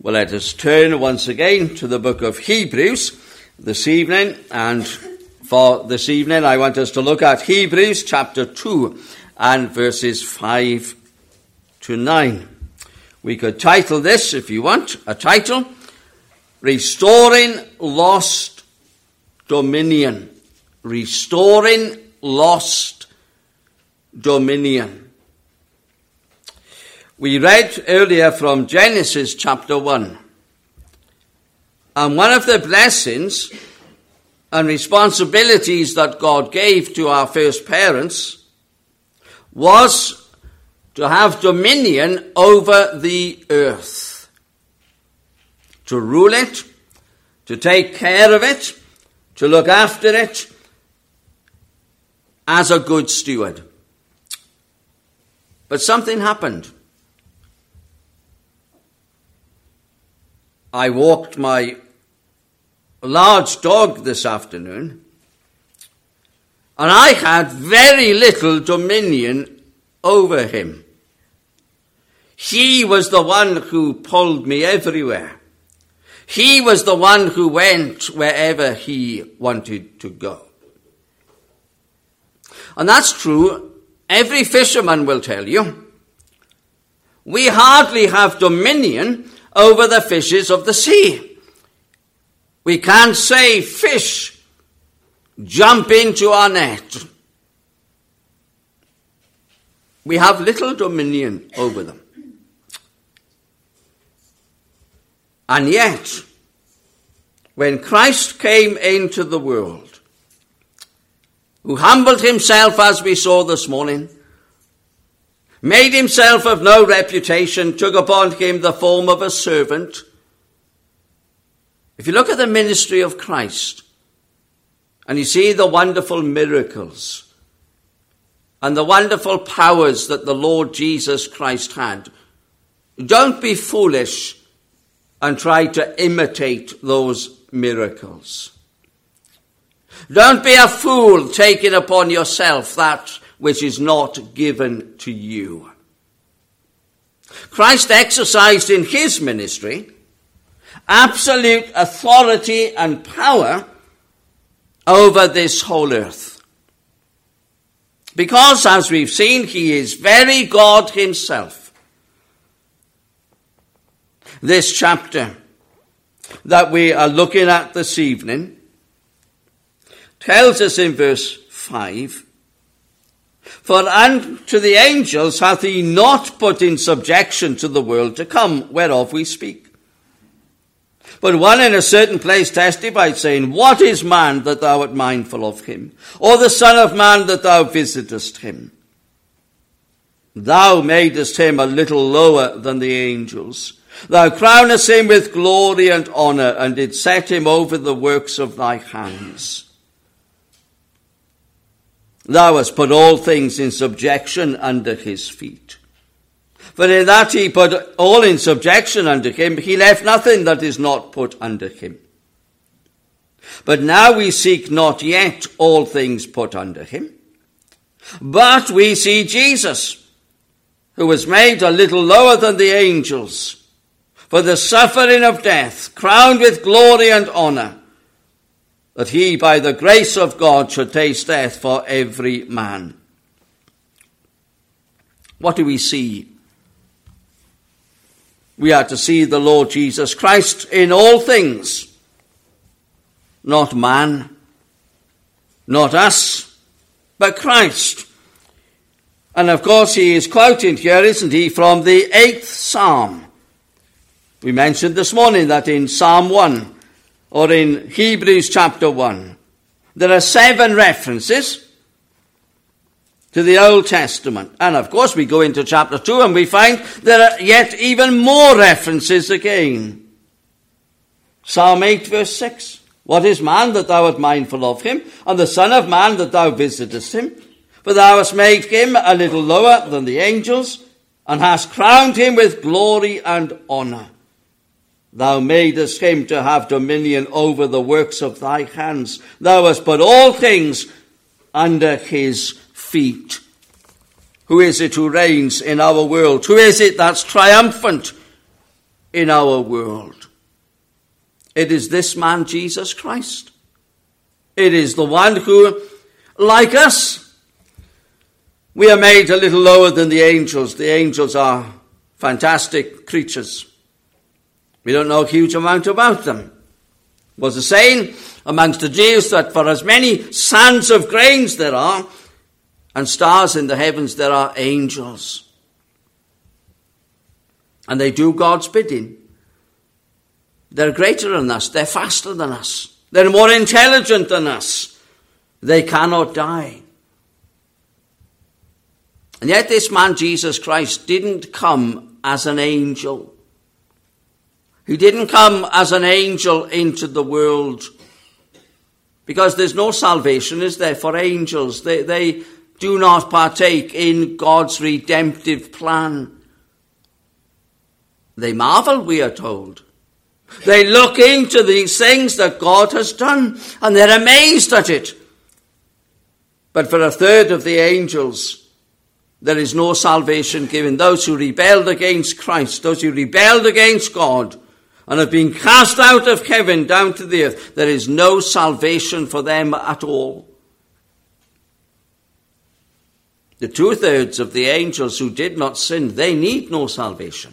Well, let us turn once again to the book of Hebrews this evening. And for this evening, I want us to look at Hebrews chapter 2 and verses 5 to 9. We could title this, if you want, a title, Restoring Lost Dominion. Restoring Lost Dominion. We read earlier from Genesis chapter 1. And one of the blessings and responsibilities that God gave to our first parents was to have dominion over the earth. To rule it, to take care of it, to look after it as a good steward. But something happened. I walked my large dog this afternoon, and I had very little dominion over him. He was the one who pulled me everywhere. He was the one who went wherever he wanted to go. And that's true. Every fisherman will tell you. We hardly have dominion over the fishes of the sea. We can't say, fish, jump into our net. We have little dominion over them. And yet, when Christ came into the world, who humbled himself, as we saw this morning, made himself of no reputation, took upon him the form of a servant. If you look at the ministry of Christ, and you see the wonderful miracles, and the wonderful powers that the Lord Jesus Christ had, don't be foolish and try to imitate those miracles. Don't be a fool taking upon yourself that which is not given to you. Christ exercised in his ministry absolute authority and power over this whole earth. Because, as we've seen, he is very God himself. This chapter that we are looking at this evening tells us in verse 5, For unto the angels hath he not put in subjection to the world to come, whereof we speak. But one in a certain place testified, saying, What is man that thou art mindful of him? Or the son of man that thou visitest him? Thou madest him a little lower than the angels. Thou crownest him with glory and honour, and didst set him over the works of thy hands. Thou hast put all things in subjection under his feet. For in that he put all in subjection under him, he left nothing that is not put under him. But now we seek not yet all things put under him, but we see Jesus, who was made a little lower than the angels, for the suffering of death, crowned with glory and honour, that he, by the grace of God, should taste death for every man. What do we see? We are to see the Lord Jesus Christ in all things. Not man, not us, but Christ. And of course he is quoting here, isn't he, from the 8th Psalm. We mentioned this morning that in Psalm 1, or in Hebrews chapter 1, there are 7 references to the Old Testament. And of course we go into chapter 2 and we find there are yet even more references again. Psalm 8 verse 6. What is man that thou art mindful of him, and the son of man that thou visitest him? For thou hast made him a little lower than the angels, and hast crowned him with glory and honour. Thou madest him to have dominion over the works of thy hands. Thou hast put all things under his feet. Who is it who reigns in our world? Who is it that's triumphant in our world. It is this man, Jesus Christ. It is the one who, like us, we are made a little lower than the angels. The angels are fantastic creatures. We don't know a huge amount about them. Was a saying amongst the Jews that for as many sands of grains there are and stars in the heavens, there are angels. And they do God's bidding. They're greater than us. They're faster than us. They're more intelligent than us. They cannot die. And yet this man, Jesus Christ, didn't come as an angel. He didn't come as an angel into the world. Because there's no salvation, is there, for angels? They do not partake in God's redemptive plan. They marvel, we are told. They look into these things that God has done, and they're amazed at it. But for a third of the angels, there is no salvation given. Those who rebelled against Christ, those who rebelled against God, and have been cast out of heaven down to the earth, there is no salvation for them at all. The 2/3 of the angels who did not sin, they need no salvation.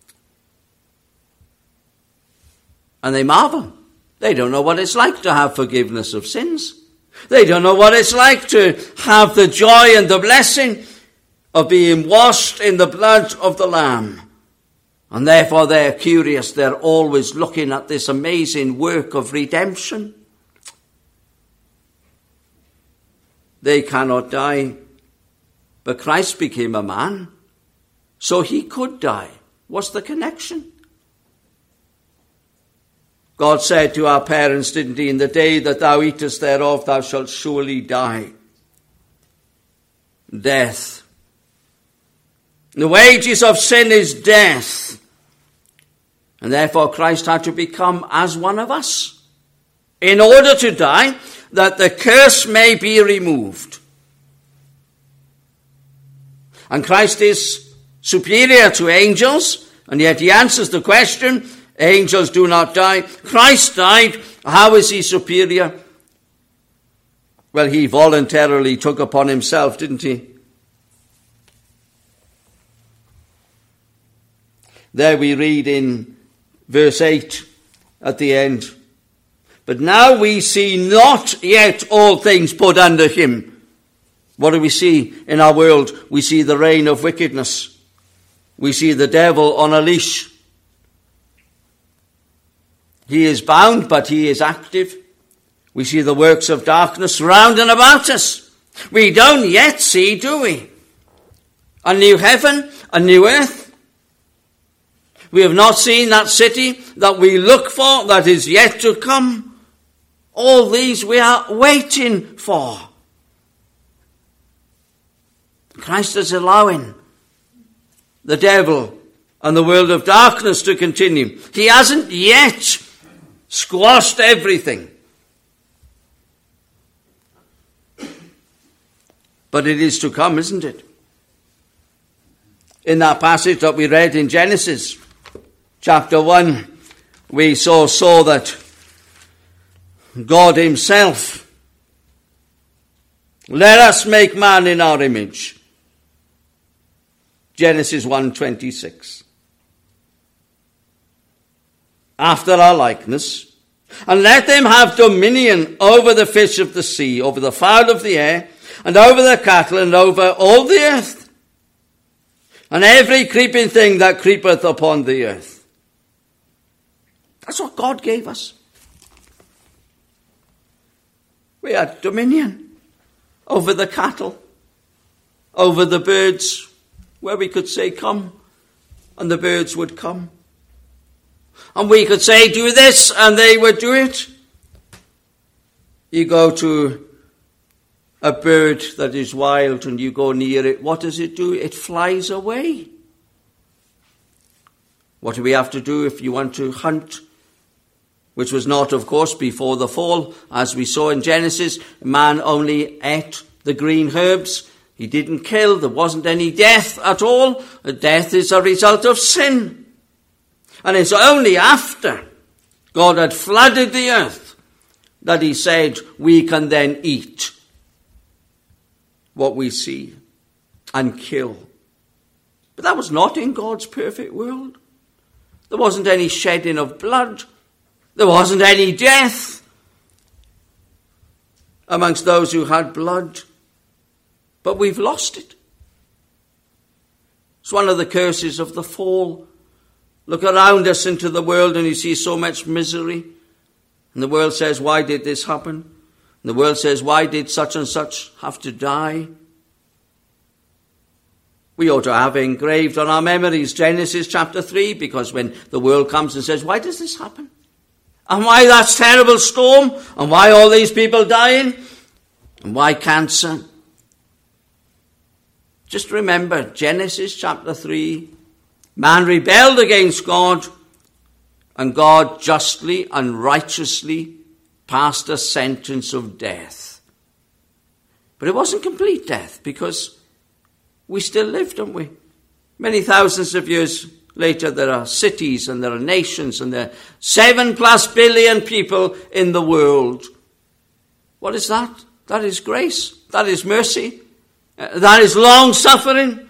And they marvel. They don't know what it's like to have forgiveness of sins. They don't know what it's like to have the joy and the blessing of being washed in the blood of the Lamb. And therefore they're curious. They're always looking at this amazing work of redemption. They cannot die. But Christ became a man, so he could die. What's the connection? God said to our parents, didn't he, in the day that thou eatest thereof, thou shalt surely die. Death. The wages of sin is death. And therefore Christ had to become as one of us in order to die, that the curse may be removed. And Christ is superior to angels, and yet he answers the question, angels do not die. Christ died. How is he superior? Well, he voluntarily took upon himself, didn't he? There we read in verse 8 at the end, but now we see not yet all things put under him. What do we see in our world? We see the reign of wickedness. We see the devil on a leash. He is bound, but he is active. We see the works of darkness round and about us. We don't yet see, do we? A new heaven, a new earth. We have not seen that city that we look for, that is yet to come. All these we are waiting for. Christ is allowing the devil and the world of darkness to continue. He hasn't yet squashed everything. But it is to come, isn't it? In that passage that we read in Genesis chapter 1, we saw that God himself, let us make man in our image. Genesis 1:26. After our likeness, and let them have dominion over the fish of the sea, over the fowl of the air, and over the cattle, and over all the earth, and every creeping thing that creepeth upon the earth. That's what God gave us. We had dominion over the cattle, over the birds, where we could say, come, and the birds would come. And we could say, do this, and they would do it. You go to a bird that is wild and you go near it, what does it do? It flies away. What do we have to do if you want to hunt? Which was not, of course, before the fall. As we saw in Genesis, man only ate the green herbs. He didn't kill. There wasn't any death at all. Death is a result of sin. And it's only after God had flooded the earth that he said we can then eat what we see and kill. But that was not in God's perfect world. There wasn't any shedding of blood. There wasn't any death amongst those who had blood. But we've lost it. It's one of the curses of the fall. Look around us into the world and you see so much misery. And the world says, why did this happen? And the world says, why did such and such have to die? We ought to have engraved on our memories Genesis chapter 3, because when the world comes and says, why does this happen? And why that terrible storm? And why all these people dying? And why cancer? Just remember, Genesis chapter 3, man rebelled against God, and God justly and righteously passed a sentence of death. But it wasn't complete death, because we still live, don't we? Many thousands of years later, there are cities and there are nations and there are 7+ billion people in the world. What is that? That is grace. That is mercy. That is long suffering.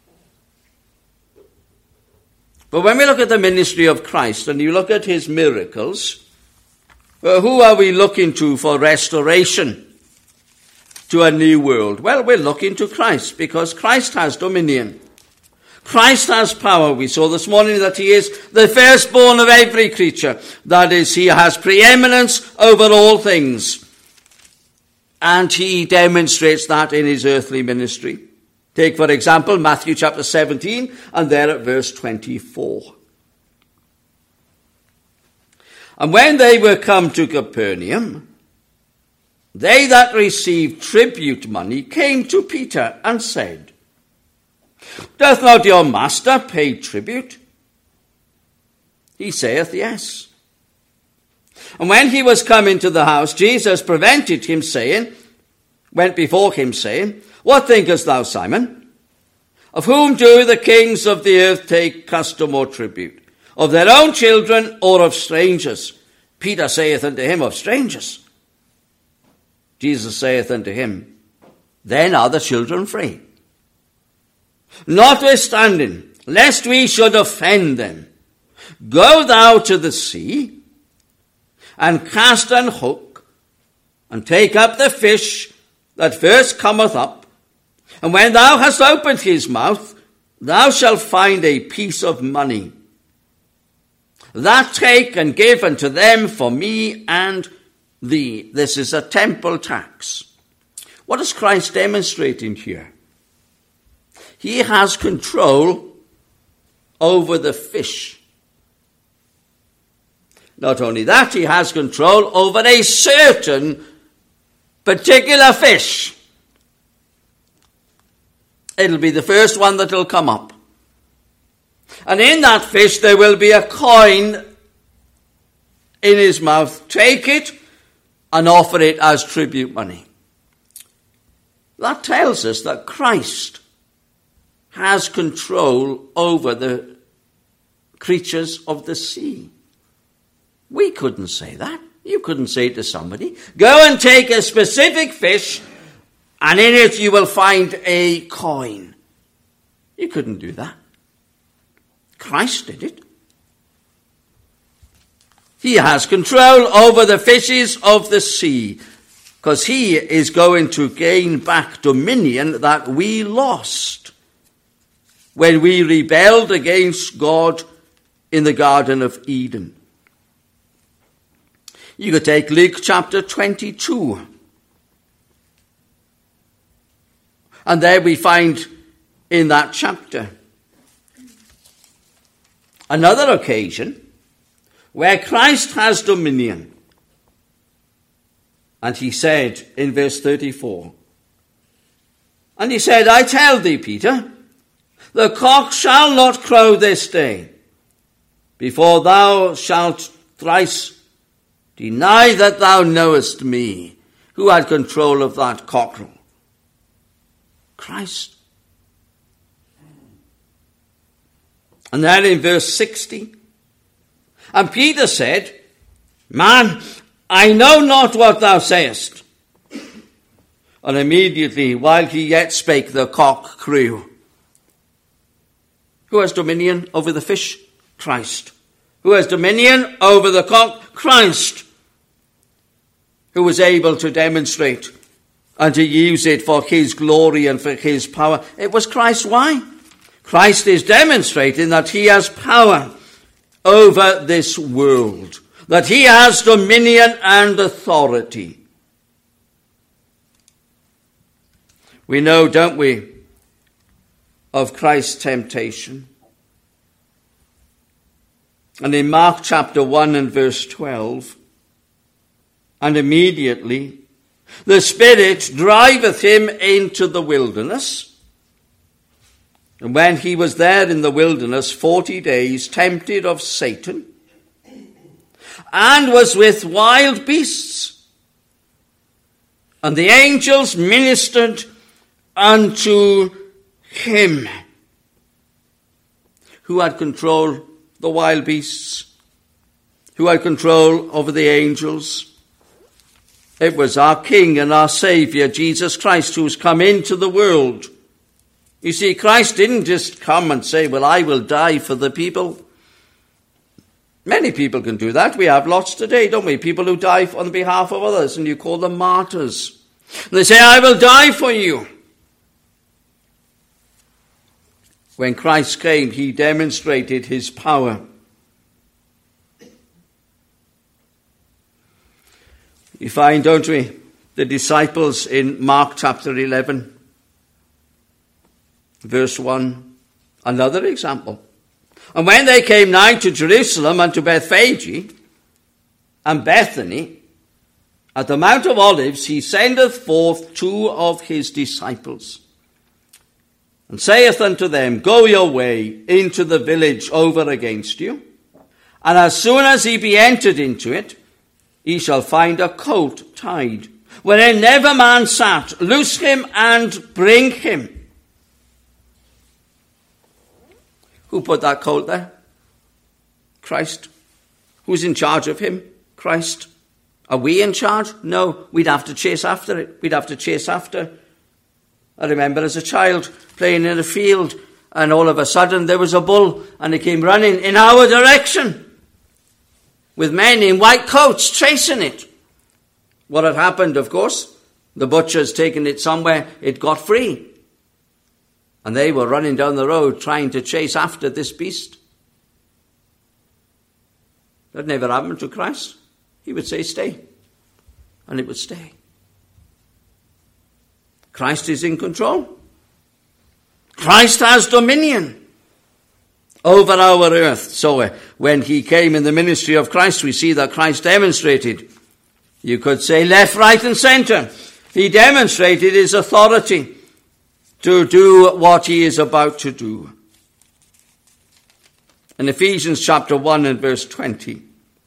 But when we look at the ministry of Christ and you look at his miracles, who are we looking to for restoration to a new world? Well, we're looking to Christ, because Christ has dominion. Christ has power. We saw this morning that he is the firstborn of every creature. That is, he has preeminence over all things. And he demonstrates that in his earthly ministry. Take, for example, Matthew chapter 17, and there at verse 24. And when they were come to Capernaum, they that received tribute money came to Peter and said, Doth not your master pay tribute? He saith, Yes. And when he was come into the house, Jesus prevented him, went before him, saying, What thinkest thou, Simon? Of whom do the kings of the earth take custom or tribute? Of their own children or of strangers? Peter saith unto him, Of strangers. Jesus saith unto him, Then are the children free. Notwithstanding, lest we should offend them, go thou to the sea, and cast an hook, and take up the fish that first cometh up, and when thou hast opened his mouth, thou shalt find a piece of money. That take and give unto them for me and thee. This is a temple tax. What is Christ demonstrating here? He has control over the fish. Not only that, he has control over a certain particular fish. It'll be the first one that will come up. And in that fish there will be a coin in his mouth. Take it and offer it as tribute money. That tells us that Christ has control over the creatures of the sea. We couldn't say that. You couldn't say to somebody, go and take a specific fish, and in it you will find a coin. You couldn't do that. Christ did it. He has control over the fishes of the sea, because he is going to gain back dominion that we lost when we rebelled against God in the Garden of Eden. You could take Luke chapter 22. And there we find in that chapter another occasion where Christ has dominion. And he said in verse 34, And he said, I tell thee, Peter, the cock shall not crow this day, before thou shalt thrice deny that thou knowest me. Who had control of that cockerel? Christ. And then in verse 60, And Peter said, Man, I know not what thou sayest. And immediately, while he yet spake, the cock crew. Who has dominion over the fish? Christ. Who has dominion over the cock? Christ. Who was able to demonstrate and to use it for his glory and for his power? It was Christ. Why? Christ is demonstrating that he has power over this world, that he has dominion and authority. We know, don't we, of Christ's temptation. And in Mark chapter 1 and verse 12, and immediately the Spirit driveth him into the wilderness. And when he was there in the wilderness 40 days, tempted of Satan, and was with wild beasts, and the angels ministered unto him. Who had control the wild beasts? Who had control over the angels? It was our King and our Saviour, Jesus Christ, who's come into the world. You see, Christ didn't just come and say, well, I will die for the people. Many people can do that. We have lots today, don't we? People who die on behalf of others, and you call them martyrs. And they say, I will die for you. When Christ came, he demonstrated his power. You find, don't we, the disciples in Mark chapter 11, verse 1, another example. And when they came nigh to Jerusalem and to Bethphage and Bethany, at the Mount of Olives, he sendeth forth 2 of his disciples, and saith unto them, Go your way into the village over against you, and as soon as he be entered into it, ye shall find a colt tied, wherein never man sat. Loose him and bring him. Who put that colt there? Christ. Who's in charge of him? Christ. Are we in charge? No, we'd have to chase after it. We'd have to chase after. I remember as a child playing in a field, and all of a sudden there was a bull, and he came running in our direction with men in white coats chasing it. What had happened, of course, the butcher's taken it somewhere, it got free. And they were running down the road trying to chase after this beast. That never happened to Christ. He would say, stay. And it would stay. Christ is in control. Christ has dominion over our earth. So when he came in the ministry of Christ, we see that Christ demonstrated, you could say left, right, and center. He demonstrated his authority to do what he is about to do. In Ephesians chapter 1 and verse 20,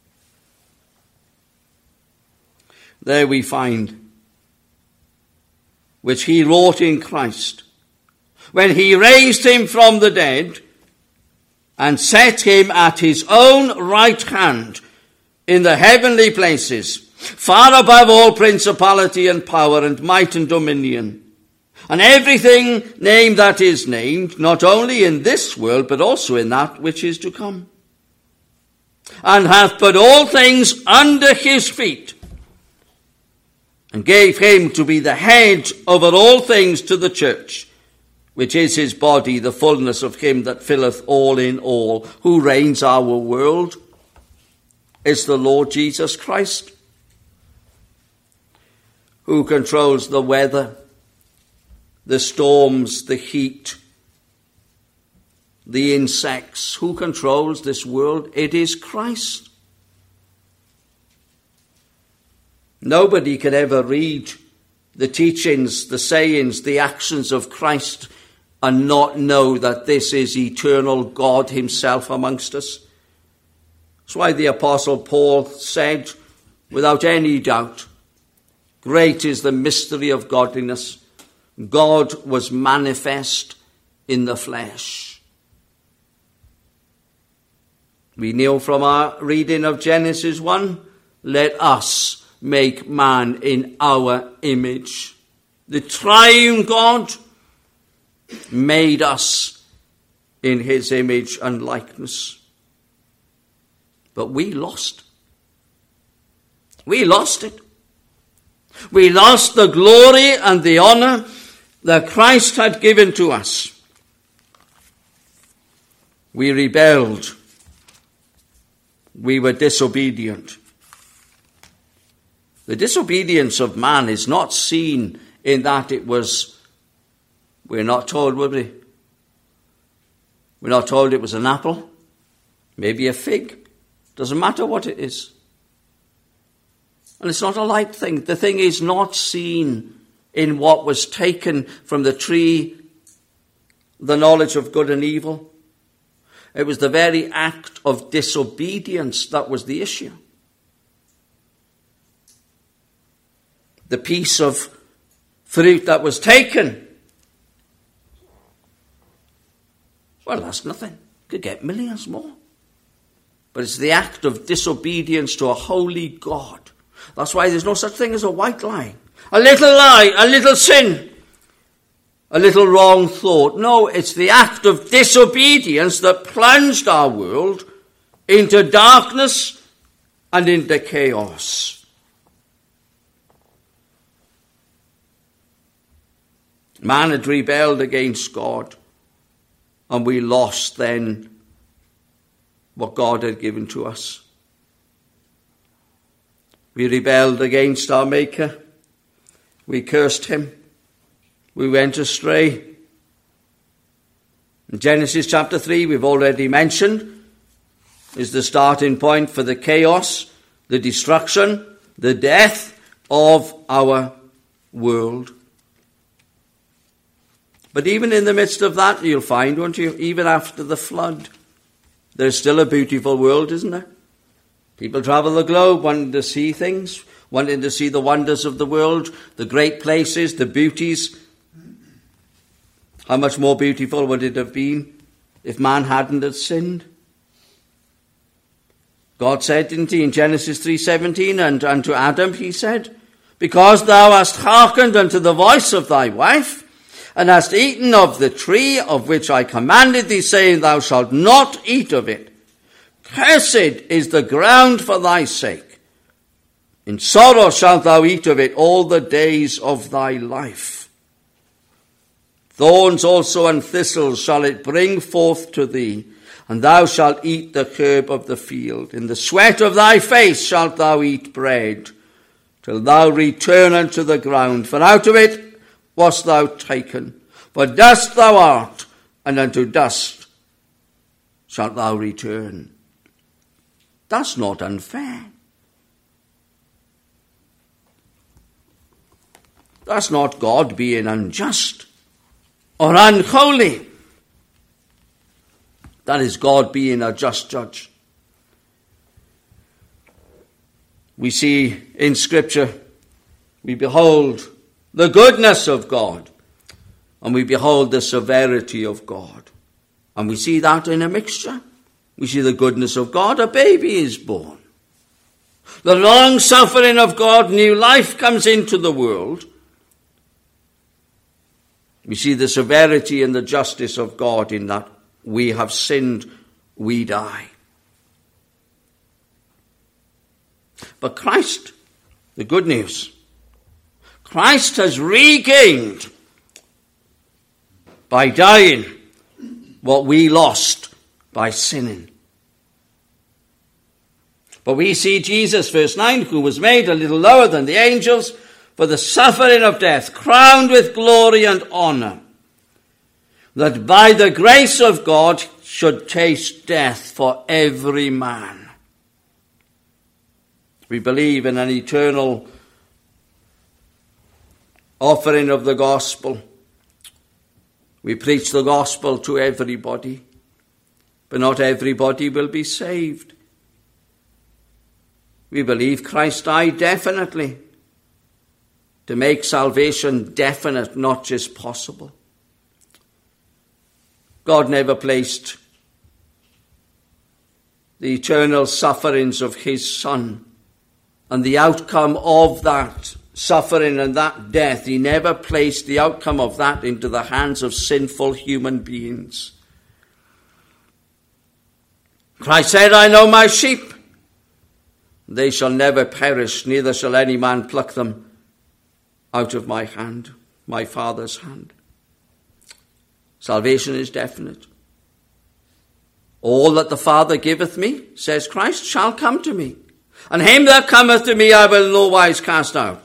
there we find, which he wrought in Christ, when he raised him from the dead and set him at his own right hand in the heavenly places, far above all principality and power and might and dominion, and everything named that is named, not only in this world, but also in that which is to come, and hath put all things under his feet, and gave him to be the head over all things to the church, which is his body, the fullness of him that filleth all in all. Who reigns our world is the Lord Jesus Christ. Who controls the weather, the storms, the heat, the insects? Who controls this world? It is Christ. Nobody can ever read the teachings, the sayings, the actions of Christ and not know that this is eternal God himself amongst us. That's why the Apostle Paul said, without any doubt, great is the mystery of godliness. God was manifest in the flesh. We know from our reading of Genesis 1, let us make man in our image. The triune God made us in his image and likeness. But we lost. We lost it. We lost the glory and the honor that Christ had given to us. We rebelled. We were disobedient. The disobedience of man is not seen in that it was, we're not told, were we? We're not told it was an apple, maybe a fig. Doesn't matter what it is. And it's not a light thing. The thing is not seen in what was taken from the tree, the knowledge of good and evil. It was the very act of disobedience that was the issue. The piece of fruit that was taken, well, that's nothing. Could get millions more. But it's the act of disobedience to a holy God. That's why there's no such thing as a white lie. A little sin, a little wrong thought. No, it's the act of disobedience that plunged our world into darkness and into chaos. Man had rebelled against God, and we lost then what God had given to us. We rebelled against our Maker. We cursed him. We went astray. In Genesis chapter 3, we've already mentioned, is the starting point for the chaos, the destruction, the death of our world. But even in the midst of that, you'll find, won't you, even after the flood, there's still a beautiful world, isn't there? People travel the globe wanting to see things, wanting to see the wonders of the world, the great places, the beauties. How much more beautiful would it have been if man hadn't have sinned? God said, didn't he, in Genesis 3:17, and unto Adam he said, because thou hast hearkened unto the voice of thy wife, and hast eaten of the tree of which I commanded thee, saying, thou shalt not eat of it. Cursed is the ground for thy sake. In sorrow shalt thou eat of it all the days of thy life. Thorns also and thistles shall it bring forth to thee, and thou shalt eat the herb of the field. In the sweat of thy face shalt thou eat bread, till thou return unto the ground. For out of it wast thou taken. For dust thou art, and unto dust shalt thou return. That's not unfair. That's not God being unjust or unholy. That is God being a just judge. We see in Scripture, we behold the goodness of God, and we behold the severity of God. And we see that in a mixture. We see the goodness of God, a baby is born. The long suffering of God, new life comes into the world. We see the severity and the justice of God in that we have sinned, we die. But Christ, the good news, Christ has regained by dying what we lost by sinning. But we see Jesus, verse 9, who was made a little lower than the angels for the suffering of death, crowned with glory and honor, that by the grace of God should taste death for every man. We believe in an eternal offering of the gospel. We preach the gospel to everybody, but not everybody will be saved. We believe Christ died definitely to make salvation definite, not just possible. God never placed the eternal sufferings of his Son. And the outcome of that suffering and that death, he never placed the outcome of that into the hands of sinful human beings. Christ said, I know my sheep. They shall never perish, neither shall any man pluck them out of my hand, my Father's hand. Salvation is definite. All that the Father giveth me, says Christ, shall come to me. And him that cometh to me I will no wise cast out.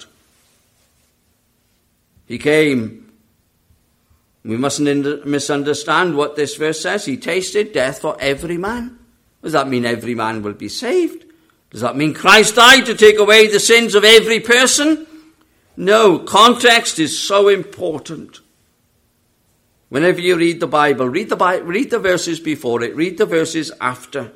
He came. We mustn't misunderstand what this verse says. He tasted death for every man. Does that mean every man will be saved? Does that mean Christ died to take away the sins of every person? No, context is so important. Whenever you read the Bible, read the verses before it, read the verses after.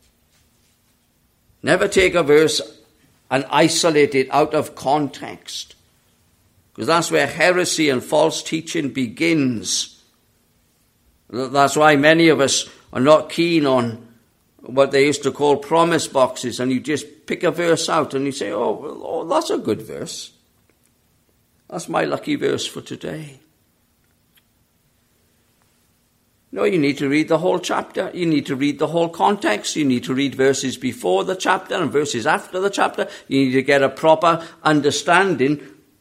Never take a verse and isolate it out of context, because that's where heresy and false teaching begins. That's why many of us are not keen on what they used to call promise boxes, and you just pick a verse out and you say, oh, that's a good verse. That's my lucky verse for today. No, you need to read the whole chapter. You need to read the whole context. You need to read verses before the chapter and verses after the chapter. You need to get a proper understanding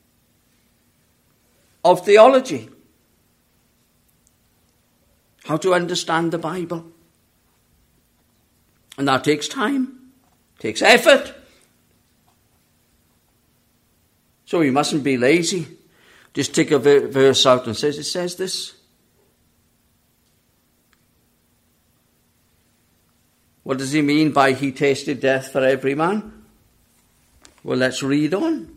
of theology. How to understand the Bible. And that takes time, takes effort. So we mustn't be lazy. Just take a verse out and it says this. What does he mean by he tasted death for every man? Well, let's read on.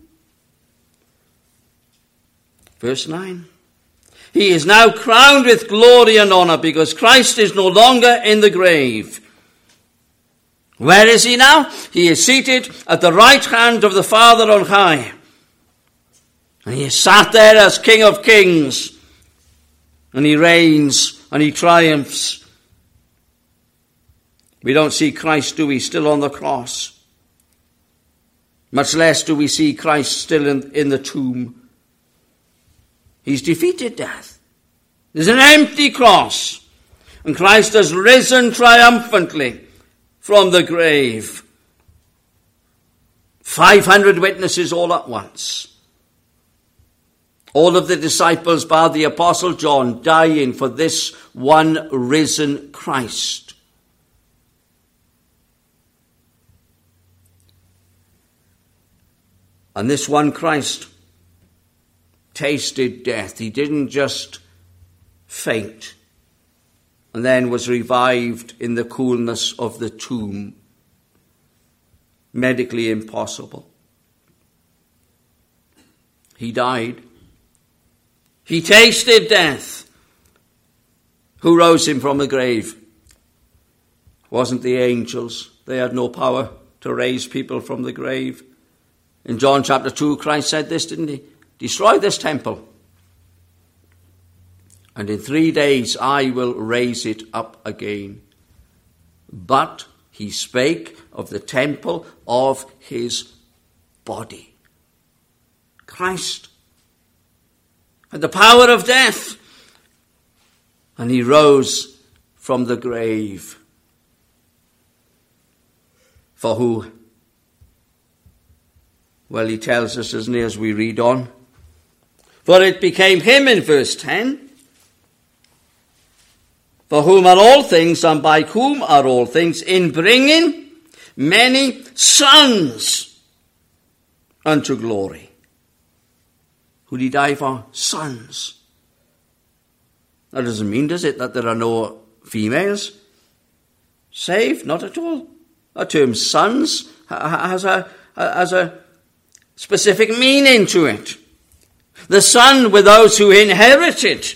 Verse 9. He is now crowned with glory and honor because Christ is no longer in the grave. Where is he now? He is seated at the right hand of the Father on high. And he is sat there as King of Kings. And he reigns and he triumphs. We don't see Christ, do we, still on the cross? Much less do we see Christ still in the tomb. He's defeated death. There's an empty cross. And Christ has risen triumphantly from the grave. 500 witnesses all at once. All of the disciples, bar the Apostle John, dying for this one risen Christ. And this one Christ tasted death. He didn't just faint and then was revived in the coolness of the tomb. Medically impossible. He died. He tasted death. Who rose him from the grave? It wasn't the angels. They had no power to raise people from the grave. In John chapter 2, Christ said this, didn't he? Destroy this temple, and in 3 days I will raise it up again. But he spake of the temple of his body. Christ had the power of death, and he rose from the grave. For who? Well, he tells us, doesn't he, as we read on. For it became him in verse 10, for whom are all things and by whom are all things, in bringing many sons unto glory. Who did he die for? Sons. That doesn't mean, does it, that there are no females saved? Not at all. The term sons has a specific meaning to it. The son were those who inherited.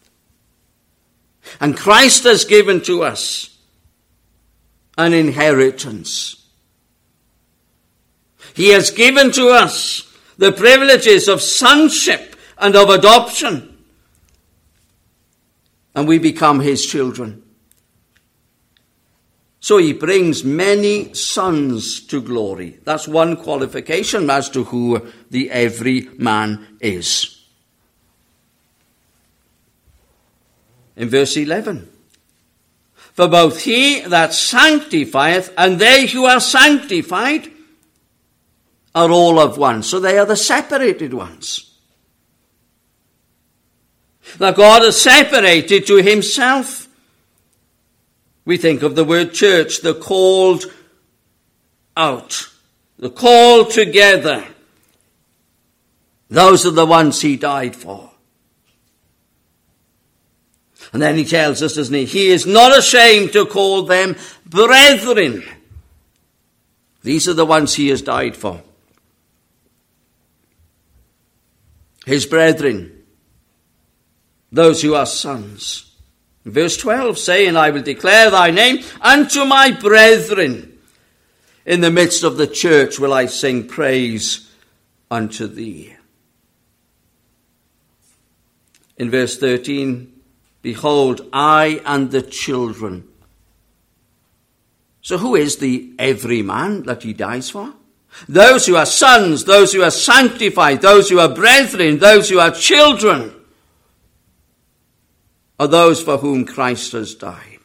And Christ has given to us an inheritance. He has given to us the privileges of sonship and of adoption. And we become his children. So he brings many sons to glory. That's one qualification as to who the every man is. In verse 11, for both he that sanctifieth and they who are sanctified are all of one. So they are the separated ones. That God has separated to himself. We think of the word church, the called out, the called together. Those are the ones he died for. And then he tells us, doesn't he? He is not ashamed to call them brethren. These are the ones he has died for. His brethren, those who are sons. Verse 12, saying, I will declare thy name unto my brethren. In the midst of the church will I sing praise unto thee. In verse 13, behold, I and the children. So who is the every man that he dies for? Those who are sons, those who are sanctified, those who are brethren, those who are children, are those for whom Christ has died.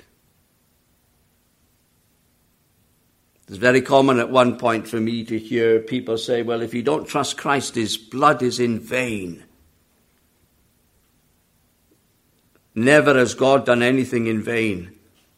It's very common at one point for me to hear people say, well, if you don't trust Christ, his blood is in vain. Never has God done anything in vain.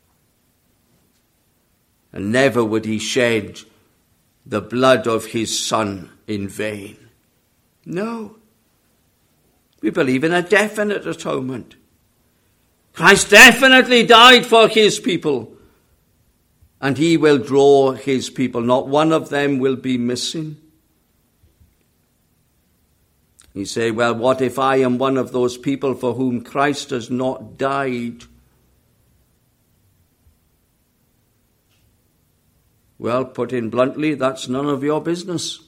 And never would he shed the blood of his Son in vain. No. We believe in a definite atonement. Christ definitely died for his people, and he will draw his people. Not one of them will be missing. You say, well, what if I am one of those people for whom Christ has not died? Well, put in bluntly, that's none of your business.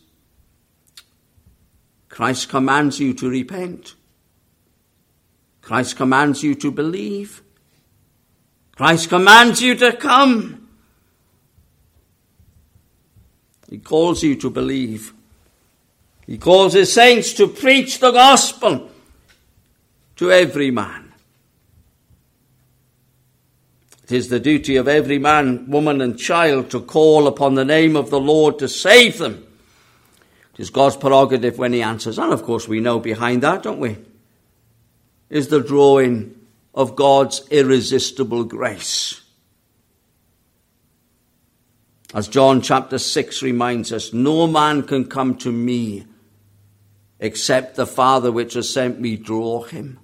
Christ commands you to repent. Christ commands you to believe. Christ commands you to come. He calls you to believe. He calls his saints to preach the gospel to every man. It is the duty of every man, woman, and child to call upon the name of the Lord to save them. It is God's prerogative when he answers. And of course we know behind that, don't we, is the drawing of God's irresistible grace. As John chapter 6 reminds us, no man can come to me except the Father which has sent me draw him.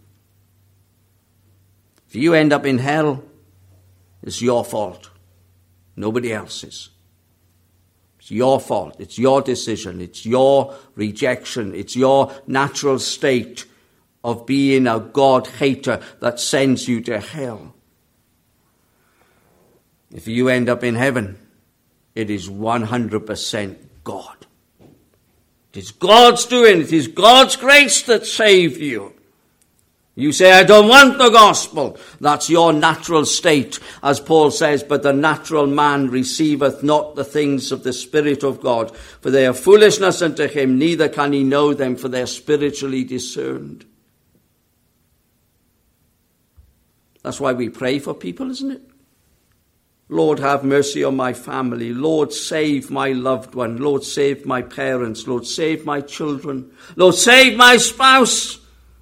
If you end up in hell, it's your fault. Nobody else's. It's your fault. It's your decision. It's your rejection. It's your natural state of being a God-hater that sends you to hell. If you end up in heaven, it is 100% God. It is God's doing. It is God's grace that saved you. You say, I don't want the gospel. That's your natural state. As Paul says, but the natural man receiveth not the things of the Spirit of God, for they are foolishness unto him, neither can he know them, for they are spiritually discerned. That's why we pray for people, isn't it? Lord, have mercy on my family. Lord, save my loved one. Lord, save my parents. Lord, save my children. Lord, save my spouse.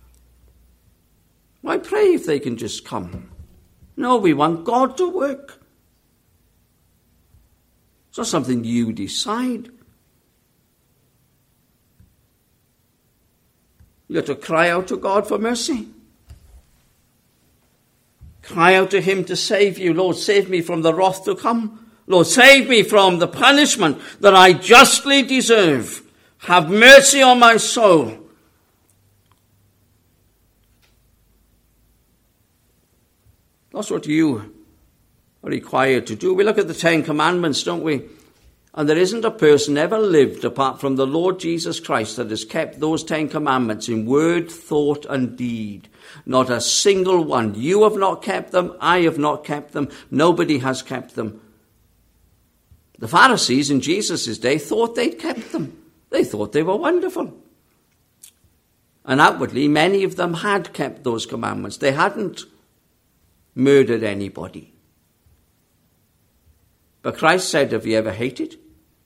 Why pray if they can just come? No, we want God to work. It's not something you decide. You have to cry out to God for mercy. Cry out to him to save you. Lord, save me from the wrath to come. Lord, save me from the punishment that I justly deserve. Have mercy on my soul. That's what you are required to do. We look at the 10 Commandments, don't we? And there isn't a person ever lived apart from the Lord Jesus Christ that has kept those 10 Commandments in word, thought, and deed. Not a single one. You have not kept them. I have not kept them. Nobody has kept them. The Pharisees in Jesus' day thought they'd kept them. They thought they were wonderful. And outwardly, many of them had kept those commandments. They hadn't murdered anybody. But Christ said, have you ever hated?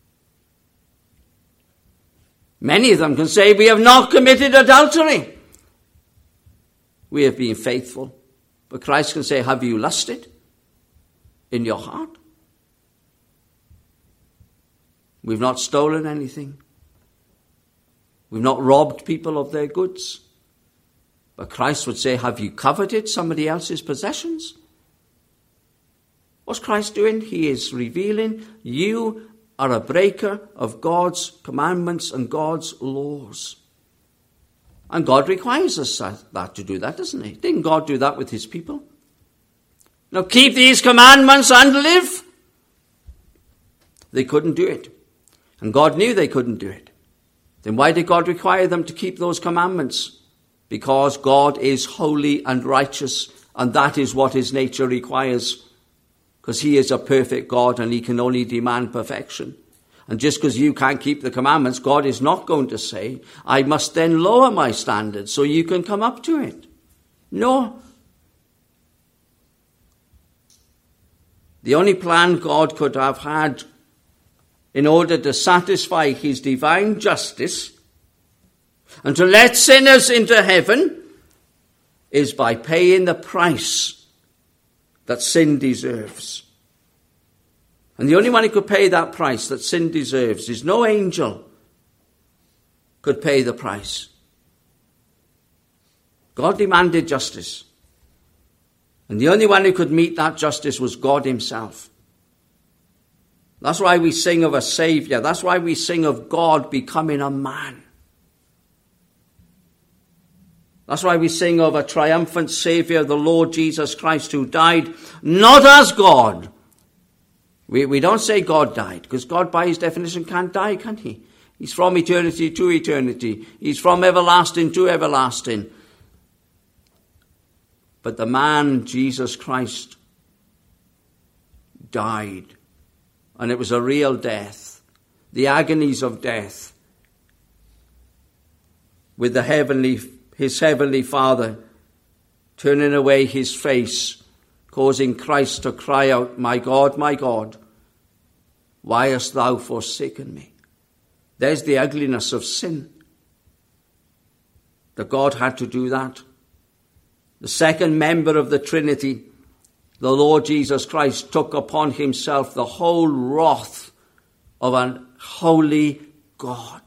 Many of them can say, we have not committed adultery. We have been faithful. But Christ can say, have you lusted in your heart? We've not stolen anything. We've not robbed people of their goods. But Christ would say, have you coveted somebody else's possessions? What's Christ doing? He is revealing you are a breaker of God's commandments and God's laws. And God requires us that to do that, doesn't he? Didn't God do that with his people? Now keep these commandments and live. They couldn't do it. And God knew they couldn't do it. Then why did God require them to keep those commandments? Because God is holy and righteous, and that is what his nature requires. Because he is a perfect God and he can only demand perfection. And just because you can't keep the commandments, God is not going to say, I must then lower my standards so you can come up to it. No. The only plan God could have had in order to satisfy his divine justice and to let sinners into heaven is by paying the price that sin deserves. And the only one who could pay that price that sin deserves is no angel could pay the price. God demanded justice. And the only one who could meet that justice was God himself. That's why we sing of a Saviour. That's why we sing of God becoming a man. That's why we sing of a triumphant Saviour, the Lord Jesus Christ, who died not as God. We don't say God died, because God by his definition can't die, can he? He's from eternity to eternity. He's from everlasting to everlasting. But the man, Jesus Christ, died. And it was a real death. The agonies of death. With his heavenly Father turning away his face, causing Christ to cry out, my God, why hast thou forsaken me? There's the ugliness of sin. That God had to do that. The second member of the Trinity, the Lord Jesus Christ, took upon himself the whole wrath of an holy God.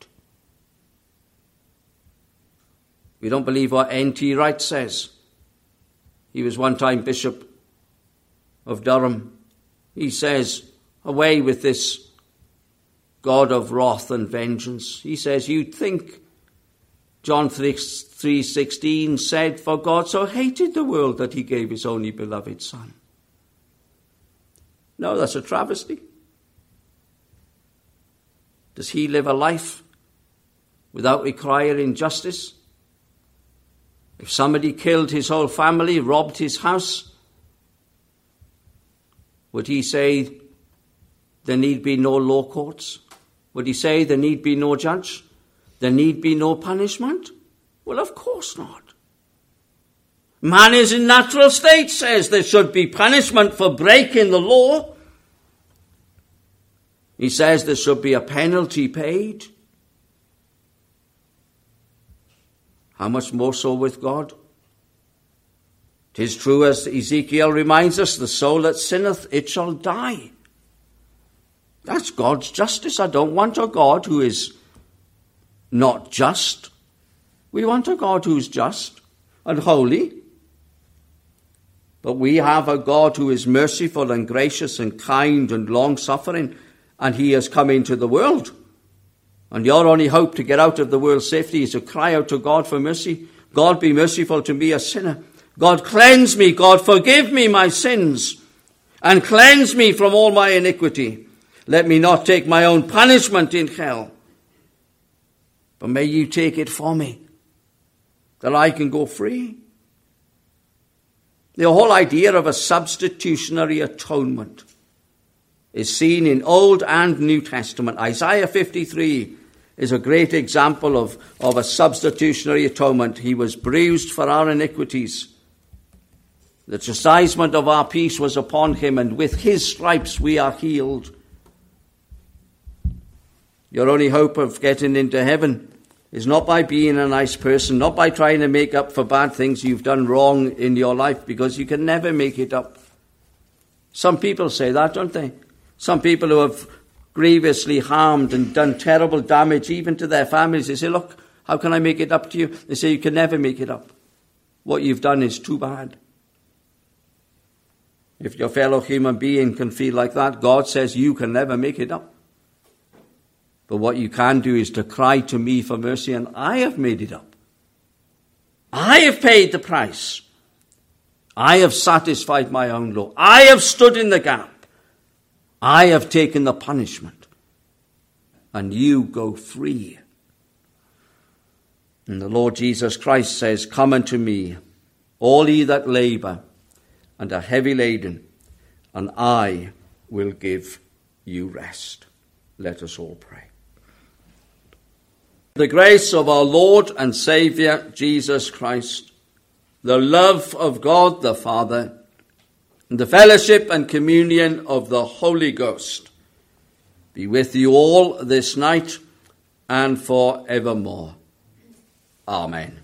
We don't believe what N.T. Wright says. He was one time Bishop of Durham. He says, away with this God of wrath and vengeance. He says, you'd think John 3:16 said, for God so hated the world that he gave his only beloved Son. No, that's a travesty. Does he live a life without requiring justice? If somebody killed his whole family, robbed his house, would he say there need be no law courts? Would he say there need be no judge? There need be no punishment? Well, of course not. Man is in natural state says there should be punishment for breaking the law. He says there should be a penalty paid. How much more so with God? 'Tis true, as Ezekiel reminds us, the soul that sinneth, it shall die. That's God's justice. I don't want a God who is not just. We want a God who's just and holy. But we have a God who is merciful and gracious and kind and long-suffering, and he has come into the world. And your only hope to get out of the world's safety is to cry out to God for mercy. God, be merciful to me, a sinner. God, cleanse me. God, forgive me my sins and cleanse me from all my iniquity. Let me not take my own punishment in hell, but may you take it for me, that I can go free. The whole idea of a substitutionary atonement is seen in Old and New Testament. Isaiah 53 is a great example of a substitutionary atonement. He was bruised for our iniquities. The chastisement of our peace was upon him, and with his stripes we are healed. Your only hope of getting into heaven is not by being a nice person, not by trying to make up for bad things you've done wrong in your life, because you can never make it up. Some people say that, don't they? Some people who have grievously harmed and done terrible damage even to their families, they say, look, how can I make it up to you? They say, you can never make it up. What you've done is too bad. If your fellow human being can feel like that, God says you can never make it up. But what you can do is to cry to me for mercy, and I have made it up. I have paid the price. I have satisfied my own law. I have stood in the gap. I have taken the punishment. And you go free. And the Lord Jesus Christ says, come unto me, all ye that labour and are heavy laden, and I will give you rest. Let us all pray. The grace of our Lord and Saviour, Jesus Christ, the love of God the Father, and the fellowship and communion of the Holy Ghost be with you all this night and forevermore. Amen.